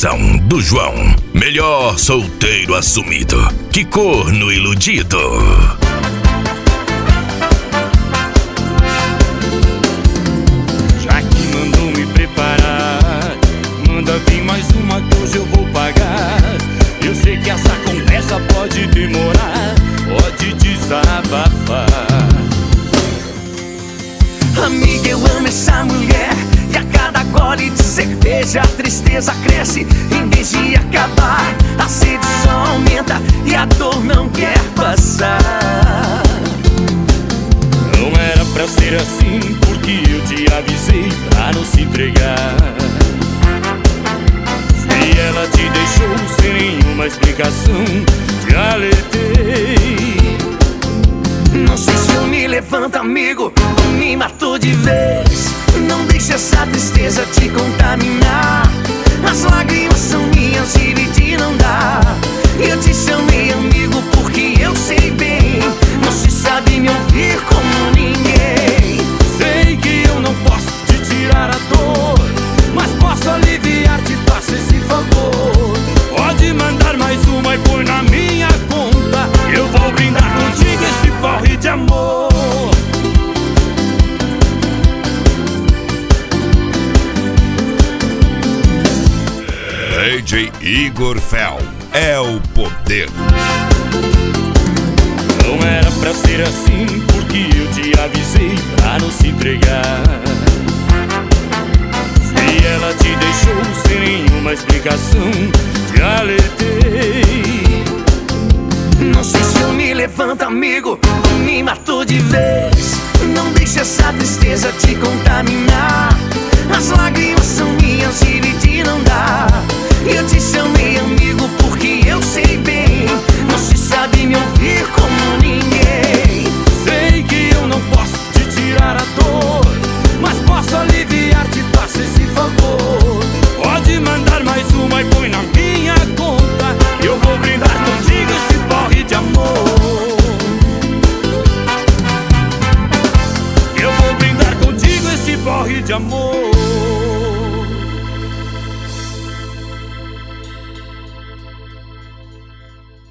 versão do João, melhor solteiro assumido que corno iludido. Já que mandou me preparar, manda vir mais uma que hoje eu vou pagar. Eu sei que essa conversa pode demorar, pode desabafar. Amiga, eu amo essa mulher, e a cada gole de cerveja a tristeza cresce. Em vez de acabar, a sede só aumenta e a dor não quer passar. Não era pra ser assim, porque eu te avisei pra não se entregar. Se ela te deixou sem nenhuma explicação, te alertei. Não sei se eu me levanto, amigo, ou me matou de vez. Não deixe essa tristeza te contaminar. As lágrimas são minhas, dividir não dá. Eu te chamei amigo porque eu sei bem, você sabe me ouvir como ninguém. Sei que eu não posso te tirar a dor, mas posso aliviar, te faço esse favor. Pode mandar mais uma e põe na minha conta. Eu vou brindar contigo esse porre de amor. DJ Igor Fel é o poder. Não era pra ser assim, porque eu te avisei pra não se entregar. Se ela te deixou sem nenhuma explicação, te alertei. Não sei se eu me levanto, amigo, ou me matou de vez. Não deixe essa tristeza te contaminar. As lágrimas são minhas, dividir não dá. Eu te chamei amigo porque eu sei bem, você sabe me ouvir como ninguém. Sei que eu não posso te tirar a dor, mas posso aliviar, te faço esse favor. Pode mandar mais uma e põe na minha conta. Eu vou brindar contigo esse porre de amor. Eu vou brindar contigo esse porre de amor.